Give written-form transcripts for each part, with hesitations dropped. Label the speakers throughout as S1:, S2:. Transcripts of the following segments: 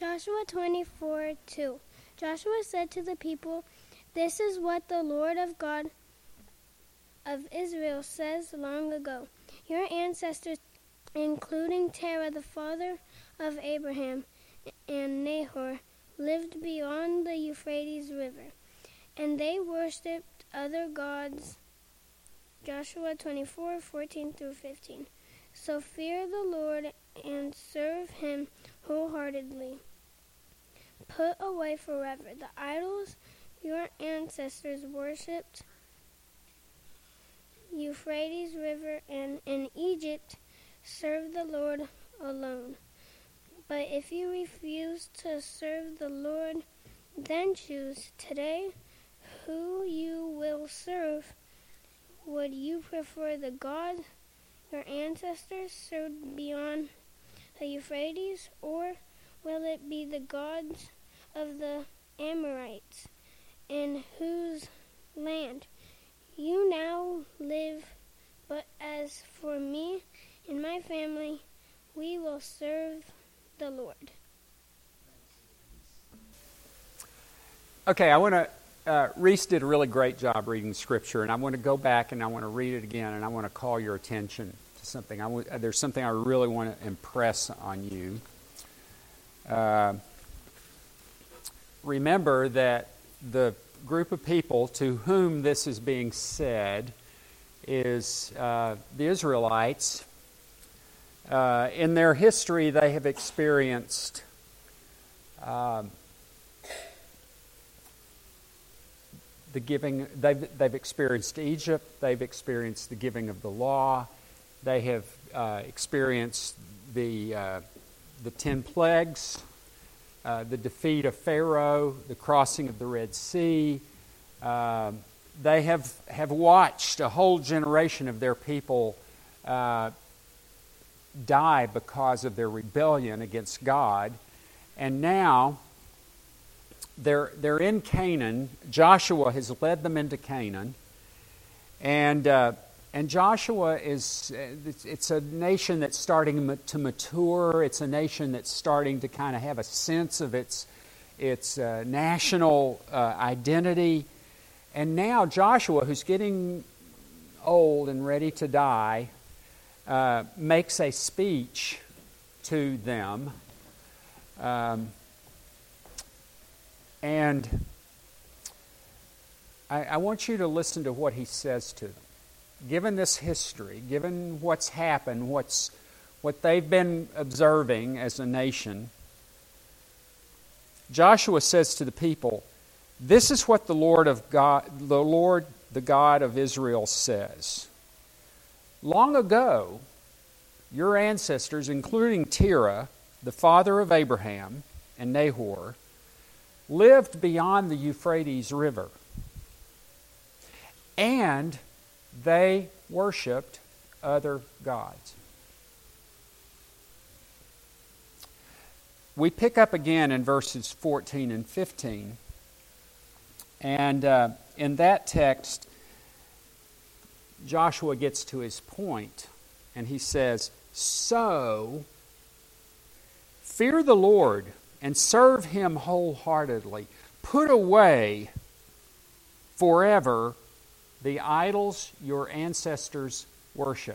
S1: Joshua 24:2. Joshua said to the people, "This is what the Lord of God of Israel says long ago. Your ancestors, including Terah, the father of Abraham, and Nahor, lived beyond the Euphrates River, and they worshipped other gods." Joshua 24:14-15. So fear the Lord and serve him wholeheartedly. Put away forever the idols your ancestors worshipped Euphrates River and in Egypt. Serve the Lord alone. But if you refuse to serve the Lord, then choose today who you will serve. Would you prefer the God your ancestors served beyond the Euphrates, or will it be the gods of the Amorites, in whose land you now live? But as for me and my family, we will serve the Lord.
S2: Okay, Reese did a really great job reading Scripture, and I want to go back and I want to read it again, and I want to call your attention to something. There's something I really want to impress on you. Remember that the group of people to whom this is being said is the Israelites. In their history, they have experienced the giving. They've experienced Egypt. They've experienced the giving of the law. They have experienced the 10 plagues, the defeat of Pharaoh, the crossing of the Red Sea. They have watched a whole generation of their people die because of their rebellion against God. And now they're in Canaan. Joshua has led them into Canaan. And Joshua it's a nation that's starting to mature. It's a nation that's starting to kind of have a sense of its national identity. And now Joshua, who's getting old and ready to die, makes a speech to them. And I want you to listen to what he says to them. Given this history, given what's happened, what they've been observing as a nation, Joshua says to the people, "This is what the Lord, the God of Israel, says. Long ago, your ancestors, including Terah, the father of Abraham and Nahor, lived beyond the Euphrates River, and they worshipped other gods." We pick up again in verses 14 and 15. And in that text, Joshua gets to his point, and he says, "So, fear the Lord and serve him wholeheartedly. Put away forever the idols your ancestors worshiped."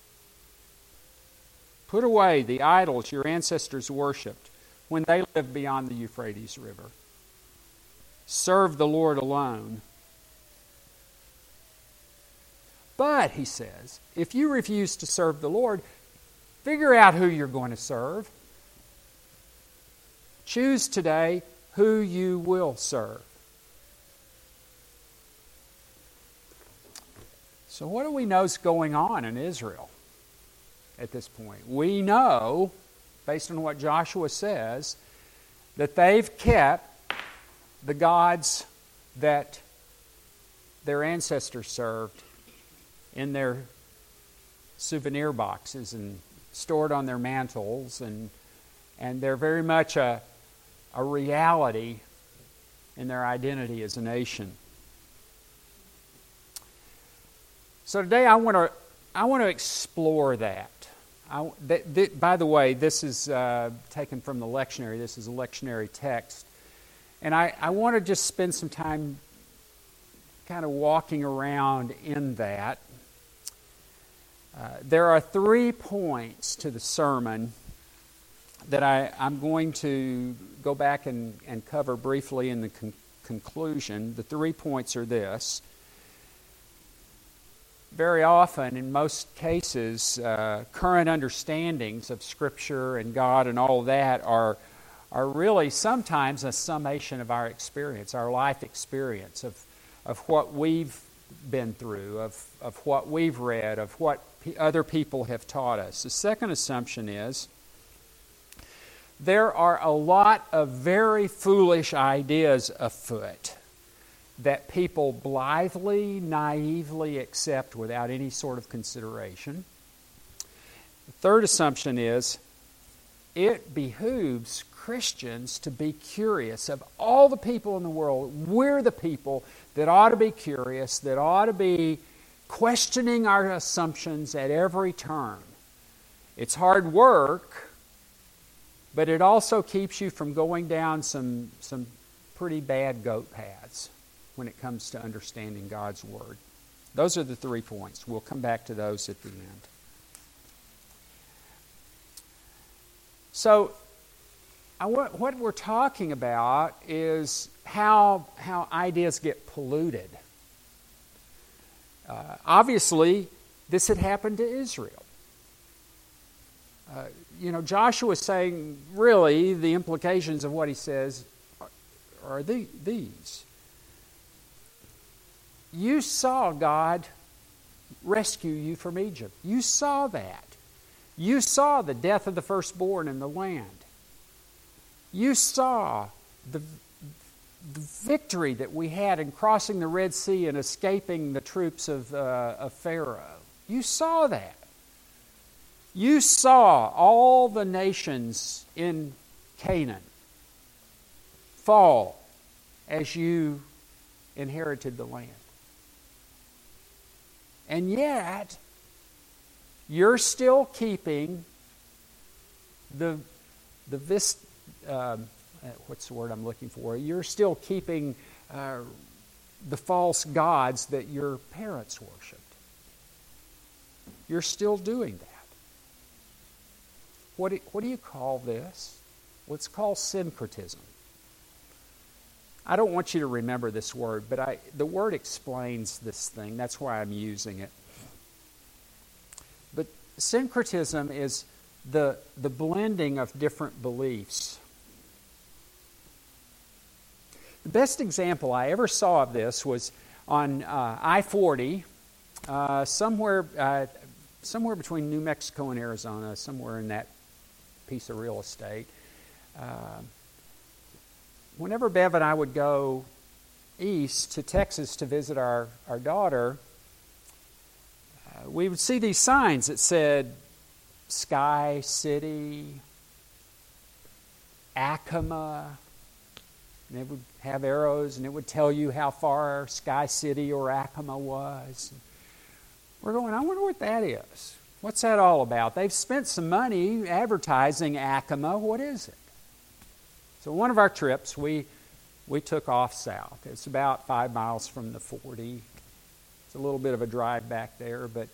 S2: Put away the idols your ancestors worshipped when they lived beyond the Euphrates River. Serve the Lord alone. But, he says, if you refuse to serve the Lord, figure out who you're going to serve. Choose today who you will serve. So what do we know is going on in Israel at this point? We know, based on what Joshua says, that they've kept the gods that their ancestors served in their souvenir boxes and stored on their mantles, and they're very much a reality in their identity as a nation. So today I want to explore that. By the way, this is taken from the lectionary. This is a lectionary text. And I want to just spend some time kind of walking around in that. There are 3 points to the sermon that I'm going to go back and cover briefly in the conclusion. The 3 points are this. Very often, in most cases, current understandings of Scripture and God and all that are really sometimes a summation of our experience, our life experience, of what we've been through, of what we've read, of what other people have taught us. The second assumption is there are a lot of very foolish ideas afoot that people blithely, naively accept without any sort of consideration. The third assumption is it behooves Christians to be curious. Of all the people in the world, we're the people that ought to be curious, that ought to be questioning our assumptions at every turn. It's hard work, but it also keeps you from going down some pretty bad goat paths when it comes to understanding God's Word. Those are the 3 points. We'll come back to those at the end. So, what we're talking about is how ideas get polluted. Obviously, this had happened to Israel. Joshua is saying, really, the implications of what he says are these. You saw God rescue you from Egypt. You saw that. You saw the death of the firstborn in the land. You saw the victory that we had in crossing the Red Sea and escaping the troops of Pharaoh. You saw that. You saw all the nations in Canaan fall as you inherited the land. And yet, you're still keeping what's the word I'm looking for? You're still keeping the false gods that your parents worshipped. You're still doing that. What do you call this? Well, it's called syncretism. I don't want you to remember this word, but the word explains this thing. That's why I'm using it. But syncretism is the blending of different beliefs. The best example I ever saw of this was on I-40, somewhere between New Mexico and Arizona, somewhere in that piece of real estate. Whenever Bev and I would go east to Texas to visit our daughter, we would see these signs that said Sky City, Acoma, and they would have arrows and it would tell you how far Sky City or Acoma was. We're going, I wonder what that is. What's that all about? They've spent some money advertising Acoma. What is it? So one of our trips, we took off south. It's about 5 miles from the 40. It's a little bit of a drive back there, but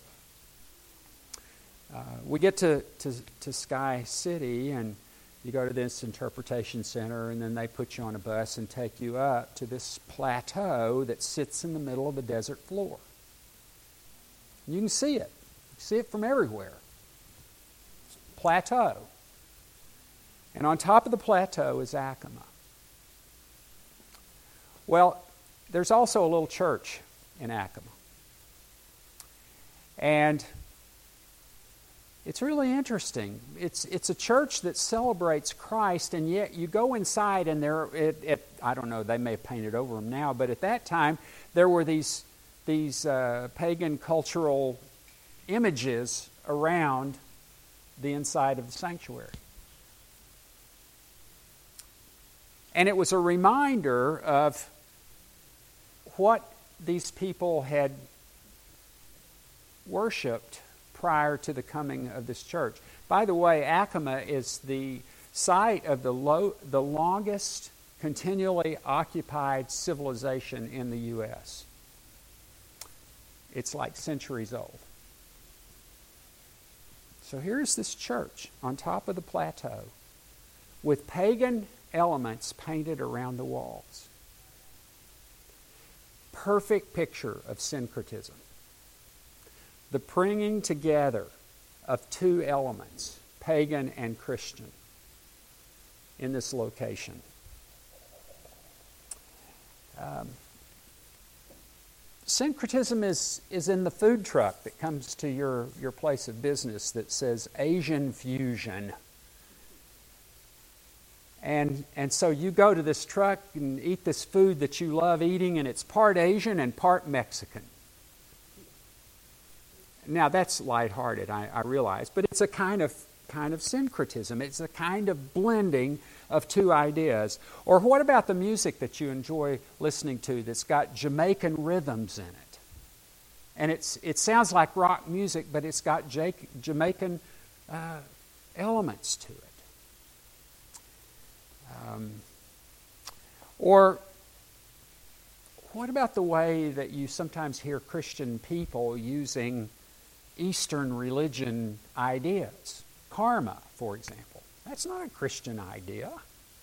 S2: we get to Sky City, and you go to this interpretation center, and then they put you on a bus and take you up to this plateau that sits in the middle of the desert floor. And you can see it. You see it from everywhere. It's a plateau. And on top of the plateau is Acoma. Well, there's also a little church in Acoma. And it's really interesting. It's a church that celebrates Christ, and yet you go inside and I don't know, they may have painted over them now, but at that time there were these pagan cultural images around the inside of the sanctuary. And it was a reminder of what these people had worshipped prior to the coming of this church. By the way, Acoma is the site of the longest continually occupied civilization in the U.S. It's like centuries old. So here's this church on top of the plateau with pagan elements painted around the walls. Perfect picture of syncretism. The bringing together of two elements, pagan and Christian, in this location. Syncretism is in the food truck that comes to your place of business that says Asian fusion. And so you go to this truck and eat this food that you love eating, and it's part Asian and part Mexican. Now that's lighthearted, I realize, but it's a kind of syncretism. It's a kind of blending of two ideas. Or what about the music that you enjoy listening to that's got Jamaican rhythms in it? And it sounds like rock music, but it's got Jamaican elements to it. Or what about the way that you sometimes hear Christian people using Eastern religion ideas? Karma, for example. That's not a Christian idea.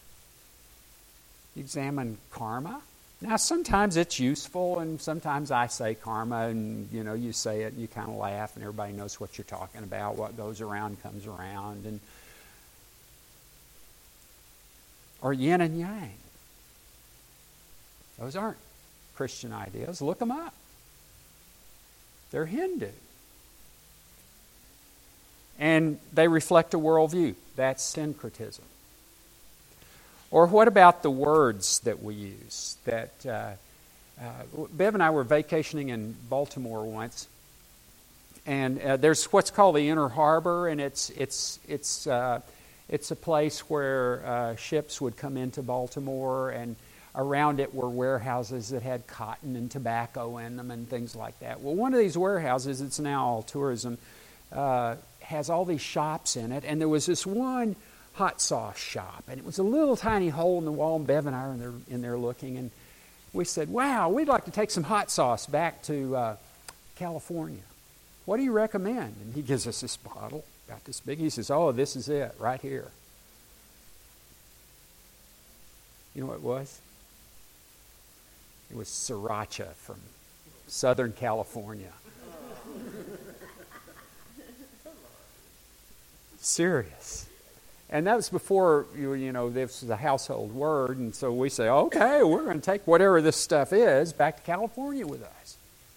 S2: You examine karma. Now, sometimes it's useful, and sometimes I say karma, and you say it, and you kind of laugh, and everybody knows what you're talking about. What goes around comes around, or yin and yang. Those aren't Christian ideas. Look them up. They're Hindu. And they reflect a worldview. That's syncretism. Or what about the words that we use? That Bev and I were vacationing in Baltimore once, and there's what's called the Inner Harbor, and it's a place where ships would come into Baltimore, and around it were warehouses that had cotton and tobacco in them and things like that. Well, one of these warehouses, it's now all tourism, has all these shops in it, and there was this one hot sauce shop, and it was a little tiny hole in the wall, and Bev and I are in there looking, and we said, wow, we'd like to take some hot sauce back to California. What do you recommend? And he gives us this bottle, about this big. He says, oh, this is it, right here. You know what it was? It was sriracha from Southern California. Serious. And that was before, this was a household word, and so we say, okay, we're going to take whatever this stuff is back to California with us.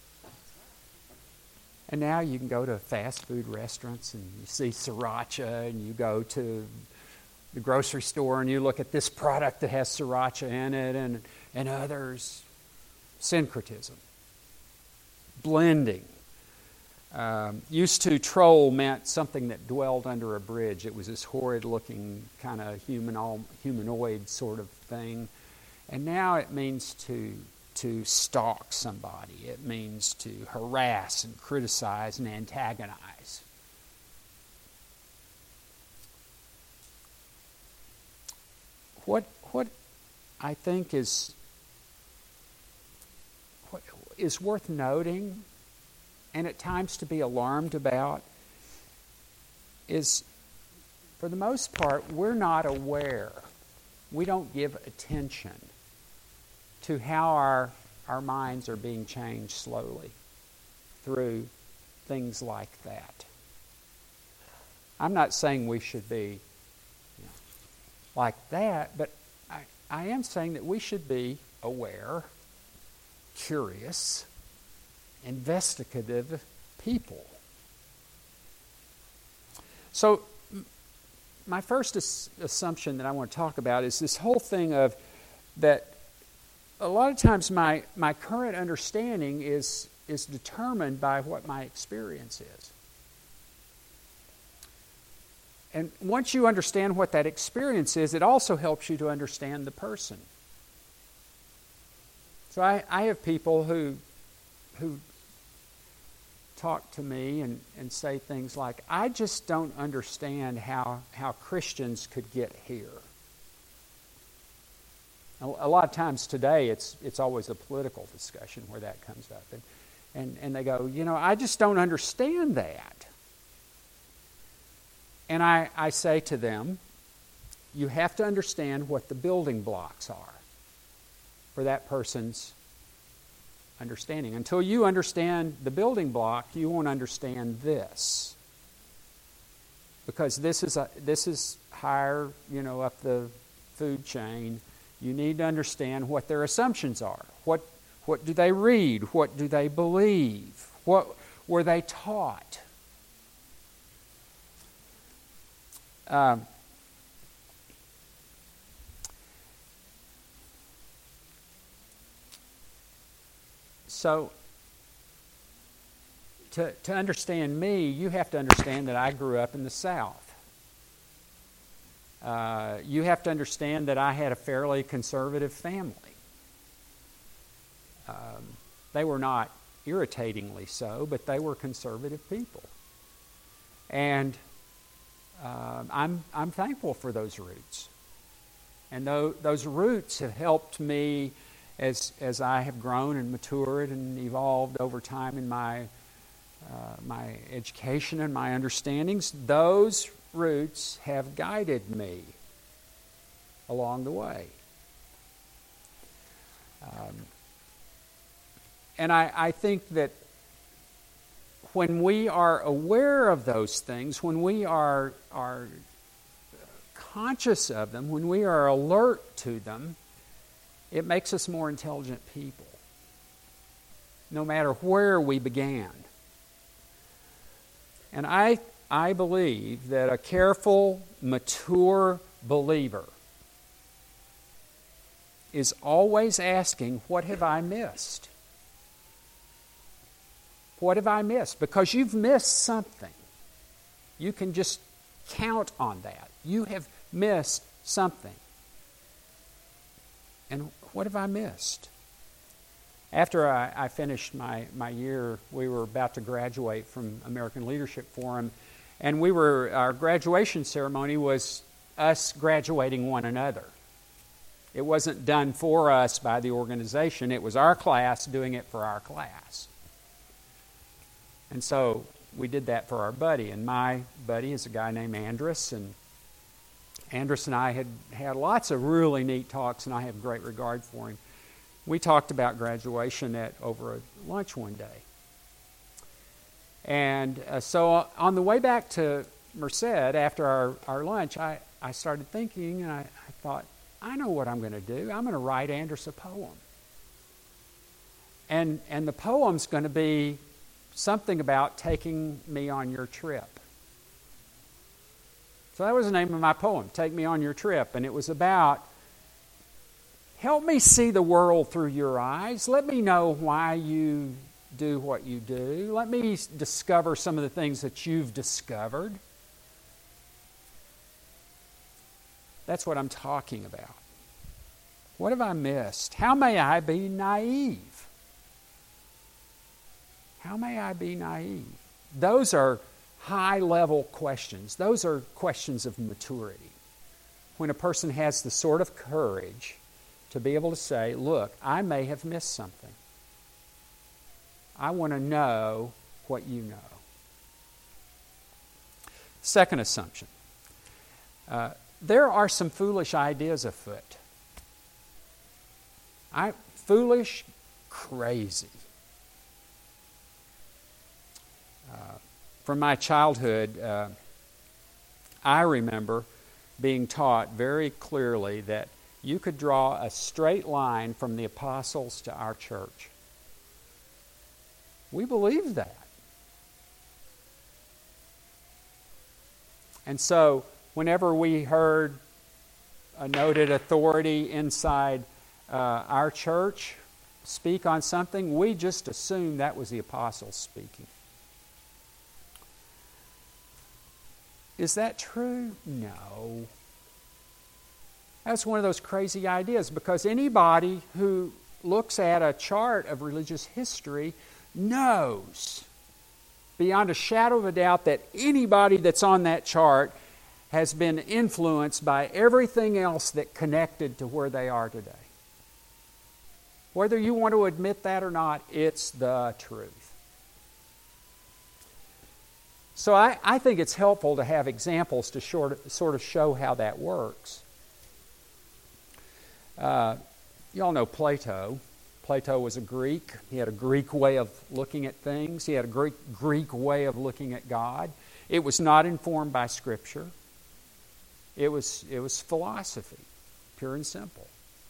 S2: And now you can go to fast food restaurants and you see sriracha, and you go to the grocery store and you look at this product that has sriracha in it and others. Syncretism. Blending. Used to troll meant something that dwelled under a bridge. It was this horrid-looking kind of humanoid sort of thing. And now it means to stalk somebody. It means to harass and criticize and antagonize. What I think is worth noting, and at times to be alarmed about, is, for the most part, we're not aware. We don't give attention to how our minds are being changed slowly through things like that. I'm not saying we should be like that, but I am saying that we should be aware, curious, investigative people. So my first assumption that I want to talk about is this whole thing of that a lot of times my current understanding is determined by what my experience is. And once you understand what that experience is, it also helps you to understand the person. So I have people who talk to me and say things like, I just don't understand how Christians could get here. A lot of times today it's always a political discussion where that comes up. And they go, I just don't understand that. And I say to them, you have to understand what the building blocks are for that person's understanding. Until you understand the building block, you won't understand this. Because this is higher, up the food chain. You need to understand what their assumptions are. What do they read? What do they believe? What were they taught? So, to understand me, you have to understand that I grew up in the South. You have to understand that I had a fairly conservative family. They were not irritatingly so, but they were conservative people. And I'm thankful for those roots. And those roots have helped me as I have grown and matured and evolved over time in my education and my understandings. Those roots have guided me along the way. And I think that when we are aware of those things, when we are conscious of them, when we are alert to them, it makes us more intelligent people, no matter where we began. And I believe that a careful, mature believer is always asking, what have I missed? What have I missed? Because you've missed something. You can just count on that. You have missed something. And what have I missed? After I finished my year, we were about to graduate from American Leadership Forum, and our graduation ceremony was us graduating one another. It wasn't done for us by the organization. It was our class doing it for our class. And so we did that for our buddy. And my buddy is a guy named Andrus. And Andrus and I had lots of really neat talks, and I have great regard for him. We talked about graduation over a lunch one day. And so on the way back to Merced after our lunch, I started thinking, and I thought, I know what I'm going to do. I'm going to write Andrus a poem. And the poem's going to be something about taking me on your trip. So that was the name of my poem, Take Me on Your Trip. And it was about, help me see the world through your eyes. Let me know why you do what you do. Let me discover some of the things that you've discovered. That's what I'm talking about. What have I missed? How may I be naive? How may I be naive? Those are high-level questions. Those are questions of maturity. When a person has the sort of courage to be able to say, look, I may have missed something. I want to know what you know. Second assumption. There are some foolish ideas afoot. Foolish, crazy. From my childhood, I remember being taught very clearly that you could draw a straight line from the apostles to our church. We believed that. And so, whenever we heard a noted authority inside our church speak on something, we just assumed that was the apostles speaking. Is that true? No. That's one of those crazy ideas, because anybody who looks at a chart of religious history knows beyond a shadow of a doubt that anybody that's on that chart has been influenced by everything else that connected to where they are today. Whether you want to admit that or not, it's the truth. So I think it's helpful to have examples to sort of show how that works. You all know Plato. Plato was a Greek. He had a Greek way of looking at things. He had a Greek way of looking at God. It was not informed by Scripture. It was philosophy, pure and simple.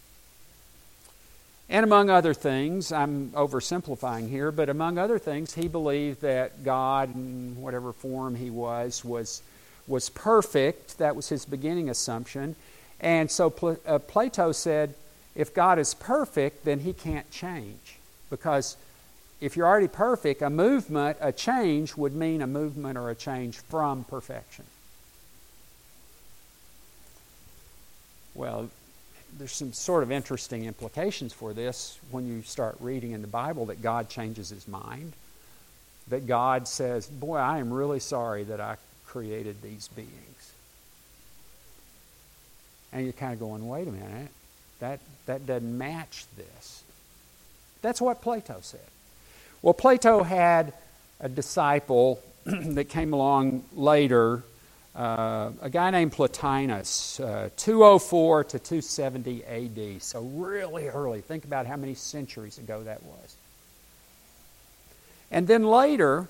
S2: And among other things, I'm oversimplifying here, but among other things, he believed that God, in whatever form he was perfect. That was his beginning assumption. And so Plato said, if God is perfect, then he can't change. Because if you're already perfect, a change would mean a movement or a change from perfection. Well, there's some sort of interesting implications for this when you start reading in the Bible that God changes his mind. That God says, boy, I am really sorry that I created these beings. And you're kind of going, wait a minute, that doesn't match this. That's what Plato said. Well, Plato had a disciple that came along later, a guy named Plotinus, 204 to 270 AD, so really early. Think about how many centuries ago that was. And then later,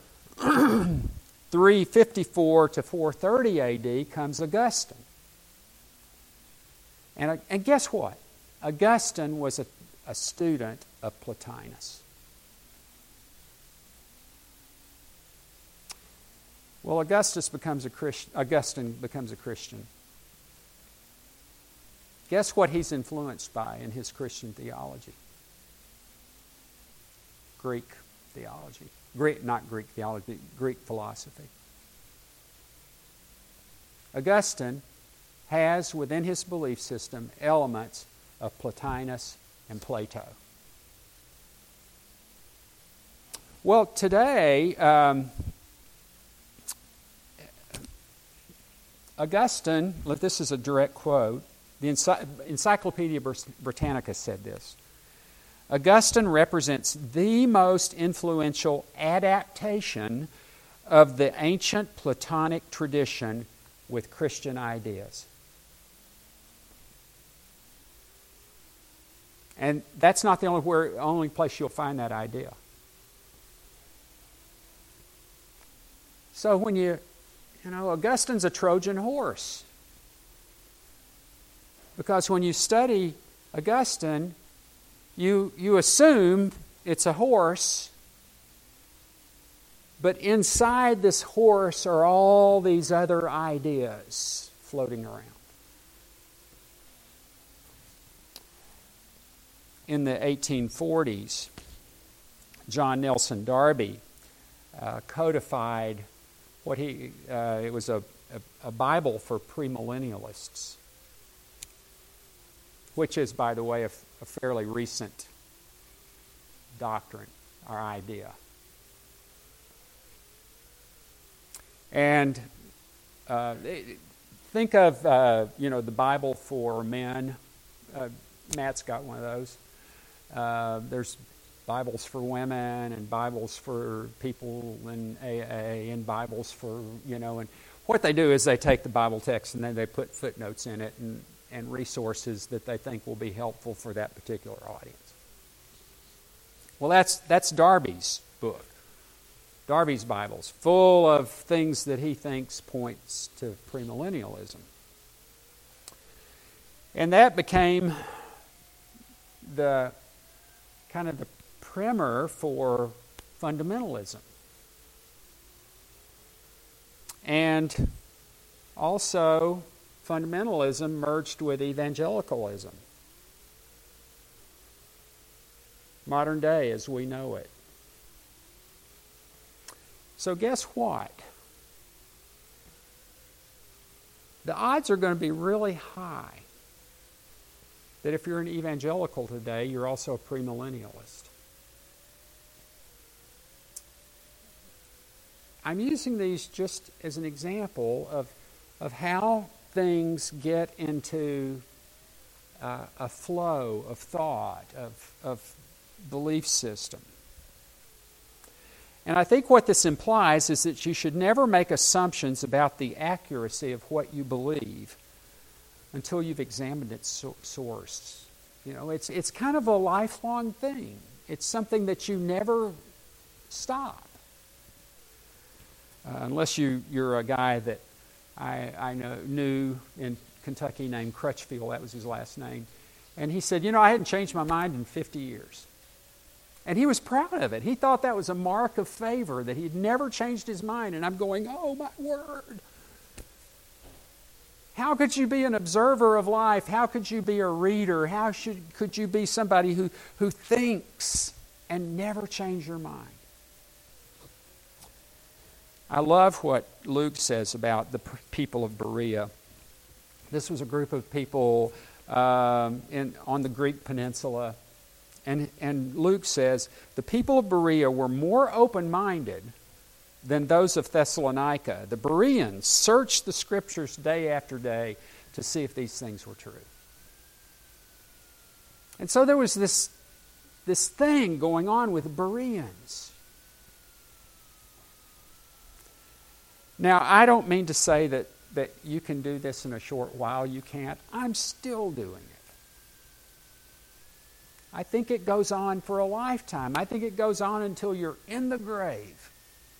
S2: 354 to 430 AD, comes Augustine. And guess what? Augustine was a student of Plotinus. Well, Augustine becomes a Christian. Guess what he's influenced by in his Christian theology? Greek theology. Not Greek theology, Greek philosophy. Augustine has within his belief system elements of Plotinus and Plato. Well, today, Augustine, this is a direct quote, the Encyclopedia Britannica said this: Augustine represents the most influential adaptation of the ancient Platonic tradition with Christian ideas. And that's not the only place you'll find that idea. So when Augustine's a Trojan horse. Because when you study Augustine, you assume it's a horse, but inside this horse are all these other ideas floating around. In the 1840s, John Nelson Darby codified it was a Bible for premillennialists, which is, by the way, a fairly recent doctrine or idea. And think of the Bible for men. Matt's got one of those. There's Bibles for women and Bibles for people in AA and Bibles for, and what they do is they take the Bible text and then they put footnotes in it and resources that they think will be helpful for that particular audience. Well, that's Darby's book. Darby's Bible's full of things that he thinks points to premillennialism. And that became the kind of the primer for fundamentalism. And also, fundamentalism merged with evangelicalism. Modern day as we know it. So guess what? The odds are going to be really high that if you're an evangelical today, you're also a premillennialist. I'm using these just as an example of how things get into a flow of thought, of belief system. And I think what this implies is that you should never make assumptions about the accuracy of what you believe until you've examined its source. You know, it's kind of a lifelong thing. It's something that you never stop. Unless you're a guy that I knew in Kentucky named Crutchfield, that was his last name. And he said, I hadn't changed my mind in 50 years. And he was proud of it. He thought that was a mark of favor, that he'd never changed his mind. And I'm going, oh my word. How could you be an observer of life? How could you be a reader? Could you be somebody who thinks and never change your mind? I love what Luke says about the people of Berea. This was a group of people on the Greek peninsula. And Luke says, the people of Berea were more open-minded than those of Thessalonica. The Bereans searched the Scriptures day after day to see if these things were true. And so there was this thing going on with the Bereans. Now, I don't mean to say that you can do this in a short while. You can't. I'm still doing it. I think it goes on for a lifetime. I think it goes on until you're in the grave.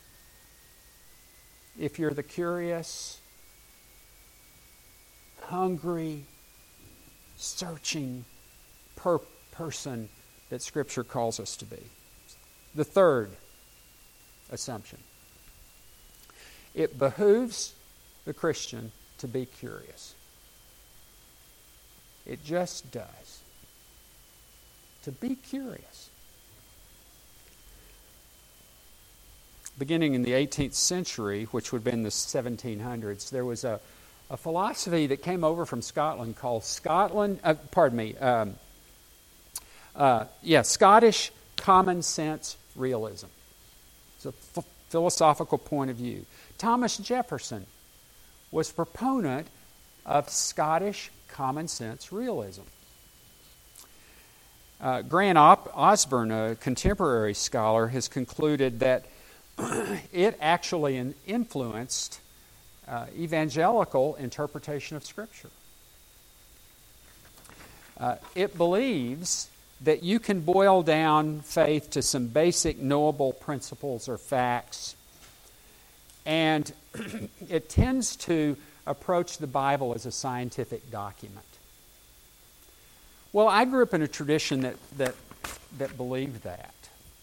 S2: If you're the curious, hungry, searching person that Scripture calls us to be. The third assumption. It behooves the Christian to be curious. It just does. To be curious. Beginning in the 18th century, which would have been the 1700s, there was a philosophy that came over from Scotland called Scottish common sense realism. It's a philosophical point of view. Thomas Jefferson was a proponent of Scottish common sense realism. Grant Osborne, a contemporary scholar, has concluded that it actually influenced evangelical interpretation of Scripture. It believes that you can boil down faith to some basic knowable principles or facts, and it tends to approach the Bible as a scientific document. Well, I grew up in a tradition that believed that.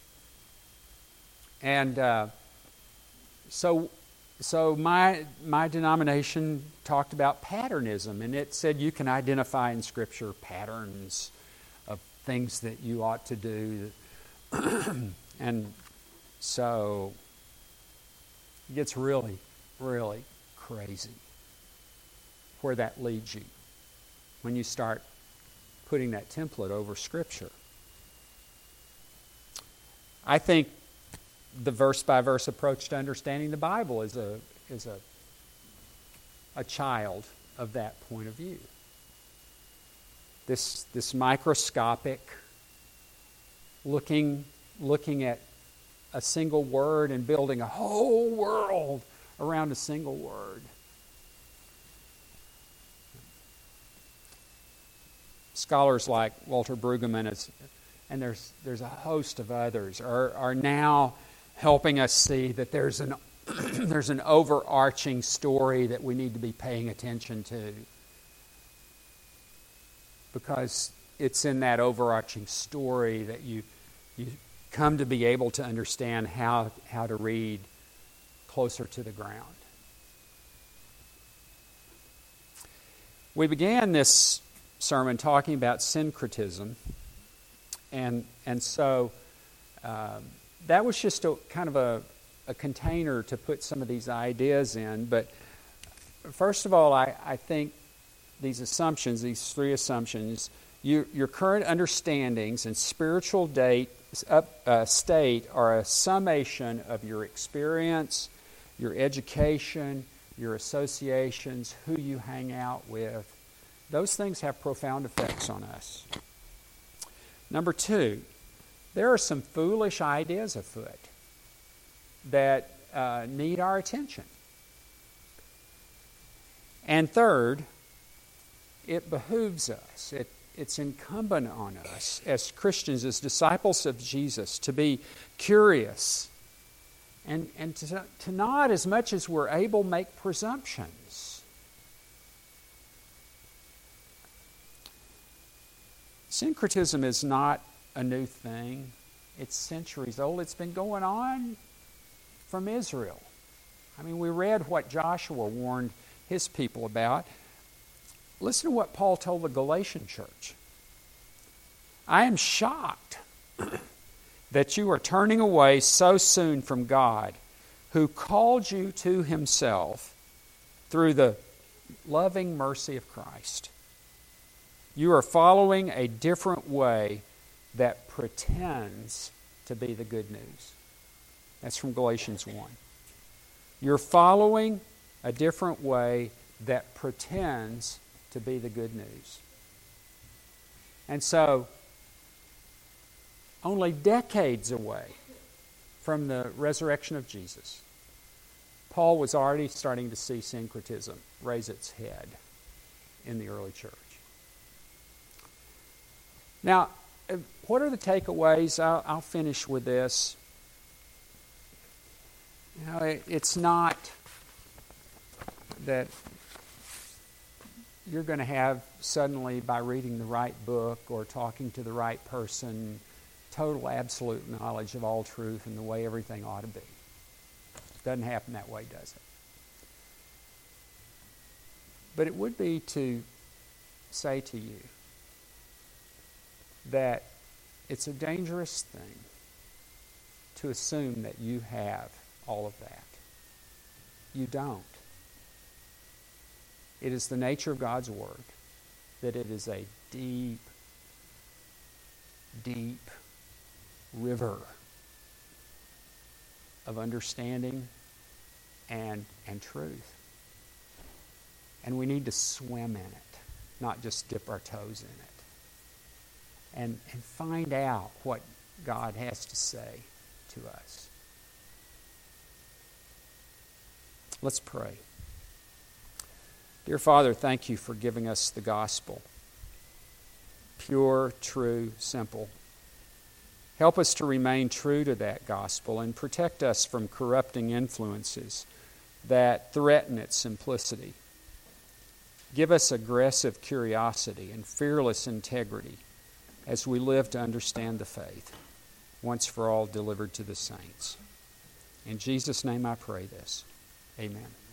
S2: And so my denomination talked about patternism, and it said you can identify in Scripture patterns of things that you ought to do. And so it gets really, really crazy where that leads you when you start putting that template over Scripture. I think the verse-by-verse approach to understanding the Bible is a child of that point of view. This microscopic looking at a single word and building a whole world around a single word. Scholars like Walter Brueggemann and there's a host of others are now helping us see that there's an there's an overarching story that we need to be paying attention to, because it's in that overarching story that you come to be able to understand how to read closer to the ground. We began this sermon talking about syncretism, and so that was just a kind of a container to put some of these ideas in. But first of all, I think these assumptions, these three assumptions, your current understandings and spiritual state are a summation of your experience, your education, your associations, who you hang out with. Those things have profound effects on us. Number 2, there are some foolish ideas afoot that need our attention. And third, it behooves us, it's incumbent on us as Christians, as disciples of Jesus, to be curious and to not, as much as we're able, make presumptions. Syncretism is not a new thing. It's centuries old. It's been going on from Israel. I mean, we read what Joshua warned his people about. Listen to what Paul told the Galatian church. I am shocked that you are turning away so soon from God, who called you to himself through the loving mercy of Christ. You are following a different way that pretends to be the good news. That's from Galatians 1. You're following a different way that pretends to be the good news. And so, only decades away from the resurrection of Jesus, Paul was already starting to see syncretism raise its head in the early church. Now, what are the takeaways? I'll finish with this. You know, it's not that you're going to have suddenly, by reading the right book or talking to the right person, total absolute knowledge of all truth and the way everything ought to be. It doesn't happen that way, does it? But it would be to say to you that it's a dangerous thing to assume that you have all of that. You don't. It is the nature of God's Word that it is a deep, deep river of understanding and truth. And we need to swim in it, not just dip our toes in it. And find out what God has to say to us. Let's pray. Dear Father, thank you for giving us the gospel. Pure, true, simple. Help us to remain true to that gospel and protect us from corrupting influences that threaten its simplicity. Give us aggressive curiosity and fearless integrity as we live to understand the faith, once for all delivered to the saints. In Jesus' name I pray this. Amen.